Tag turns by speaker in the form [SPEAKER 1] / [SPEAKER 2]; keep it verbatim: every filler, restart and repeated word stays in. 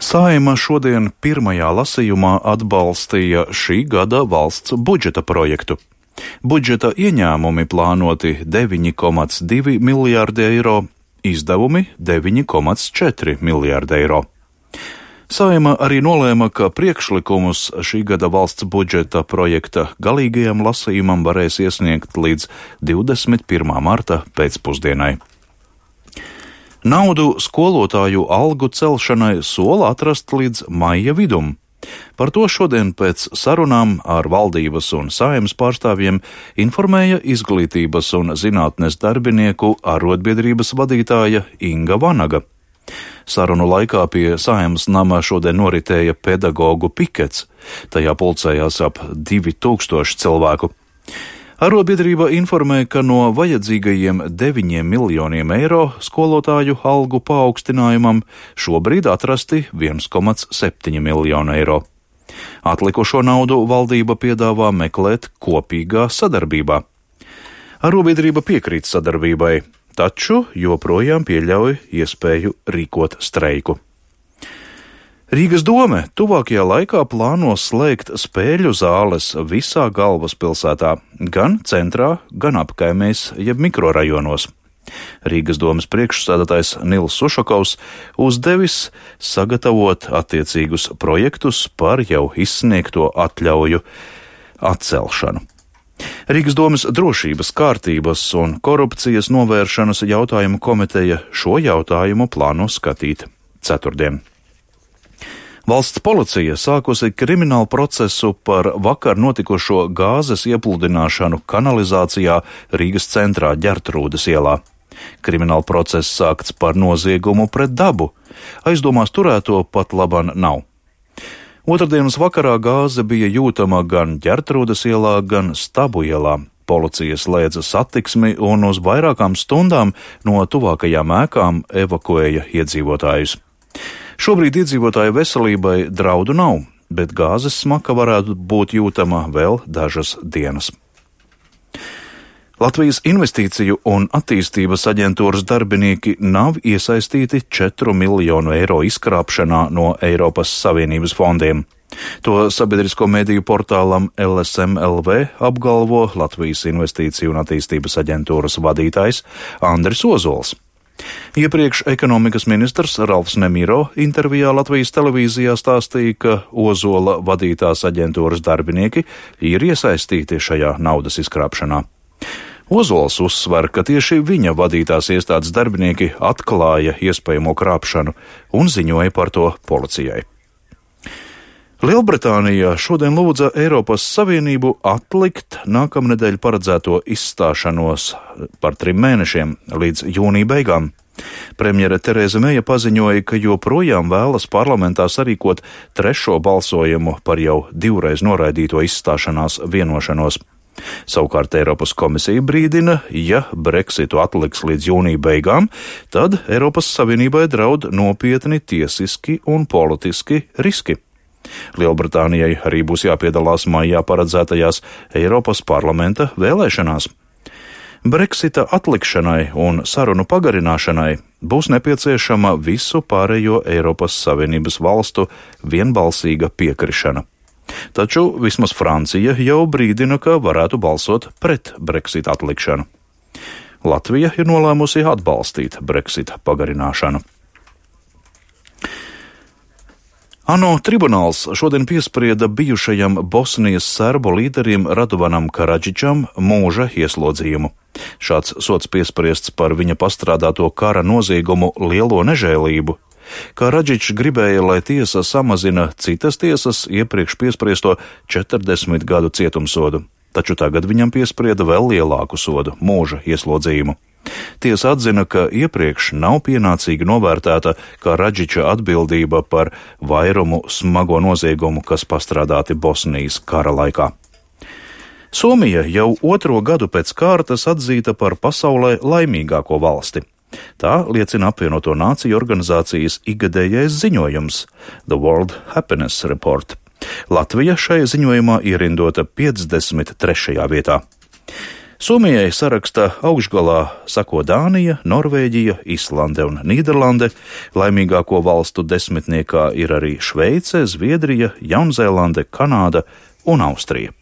[SPEAKER 1] Saeima šodien pirmajā lasījumā atbalstīja šī gada valsts budžeta projektu. Budžeta ieņēmumi plānoti deviņi komats divi miljārdi eiro, izdevumi deviņi komats četri miljārdi eiro. Saeima arī nolēma, ka priekšlikumus šī gada valsts budžeta projekta galīgajam lasījumam varēs iesniegt līdz divdesmit pirmā marta pēcpusdienai. Naudu skolotāju algu celšanai sola atrast līdz maija vidum. Par to šodien pēc sarunām ar valdības un Saeimas pārstāvjiem informēja Izglītības un zinātnes darbinieku arotbiedrības vadītāja Inga Vanaga. Sarunu laikā pie Saeimas nama šodien noritēja pedagogu pikets. Tajā pulcējās ap divi tūkstoši cilvēku. Arotbiedrība informē, ka no vajadzīgajiem deviņiem miljoniem eiro skolotāju algu paaugstinājumam šobrīd atrasti viens komats septiņi miljonu eiro. Atlikušo naudu valdība piedāvā meklēt kopīgā sadarbībā. Arotbiedrība piekrīt sadarbībai, taču joprojām pieļauj iespēju rīkot streiku. Rīgas dome tuvākajā laikā plāno slēgt spēļu zāles visā galvaspilsētā, gan centrā, gan apkaimēs jeb mikrorajonos. Rīgas domes priekšsēdētājs Nils Ušakovs uzdevis sagatavot attiecīgus projektus par jau izsniegto atļauju atcelšanu. Rīgas domes drošības, kārtības un korupcijas novēršanas jautājumu komiteja šo jautājumu plāno skatīt ceturtdien. Valsts policija sākusi kriminālu procesu par vakar notikušo gāzes iepludināšanu kanalizācijā Rīgas centrā Ģertrūdes ielā. Krimināla process sākts par noziegumu pret dabu. Aizdomās turēto pat laban nav. Otrdienas vakarā gāze bija jūtama gan Ģertrūdes ielā, gan Stabu ielā. Policija slēdza satiksmi un uz vairākām stundām no tuvākajām ēkām evakuēja iedzīvotājus. Šobrīd iedzīvotāju veselībai draudu nav, bet gāzes smaka varētu būt jūtama vēl dažas dienas. Latvijas Investīciju un attīstības aģentūras darbinieki nav iesaistīti četru miljonu eiro izkrāpšanā no Eiropas Savienības fondiem. To sabiedrisko mediju portālam L S M L V apgalvo Latvijas Investīciju un attīstības aģentūras vadītājs Andris Ozols. Iepriekš ekonomikas ministrs Ralfs Nemiro intervijā Latvijas televīzijā stāstīja, ka Ozola vadītās aģentūras darbinieki ir iesaistīti šajā naudas izkrāpšanā. Ozols uzsver, ka tieši viņa vadītās iestādes darbinieki atklāja iespējamo krāpšanu un ziņoja par to policijai. Lielbritānija šodien lūdza Eiropas Savienību atlikt nākamnedēļ paredzēto izstāšanos par trim mēnešiem līdz jūnija beigām. Premjere Tereza Meja paziņoja, ka joprojām vēlas parlamentā sarīkot trešo balsojumu par jau divreiz noraidīto izstāšanās vienošanos. Savukārt Eiropas komisija brīdina, ja Brexitu atliks līdz jūnija beigām, tad Eiropas Savienībai draud nopietni tiesiski un politiski riski. Lielbritānijai arī būs jāpiedalās maijā paredzētajās Eiropas parlamenta vēlēšanās. Brexita atlikšanai un sarunu pagarināšanai būs nepieciešama visu pārējo Eiropas Savienības valstu vienbalsīga piekrišana. Taču vismaz Francija jau brīdina, ka varētu balsot pret Brexita atlikšanu. Latvija ir nolēmusi atbalstīt Brexita pagarināšanu. ANO tribunāls šodien piesprieda bijušajam Bosnijas serbu līderim Radovanam Karadžičam mūža ieslodzījumu. Šāds sods piespriests par viņa pastrādāto kara noziegumu lielo nežēlību. Karadžičs gribēja, lai tiesa samazina citas tiesas iepriekš piespriesto četrdesmit gadu cietumsodu, taču tagad viņam piesprieda vēl lielāku sodu – mūža ieslodzījumu. Tiesa atzina, ka iepriekš nav pienācīgi novērtēta Karadžiča atbildība par vairumu smago noziegumu, kas pastrādāti Bosnijas kara laikā. Somija jau otro gadu pēc kārtas atzīta par pasaulē laimīgāko valsti. Tā liecina apvienoto nāciju organizācijas ikgadējais ziņojums The World Happiness Report. Latvija šai ziņojumā ierindota piecdesmit trešajā vietā. Somijai saraksta augšgalā sako Dānija, Norvēģija, Islande un Nīderlande. Laimīgāko valstu desmitniekā ir arī Šveice, Zviedrija, Jaunzēlande, Kanāda un Austrija.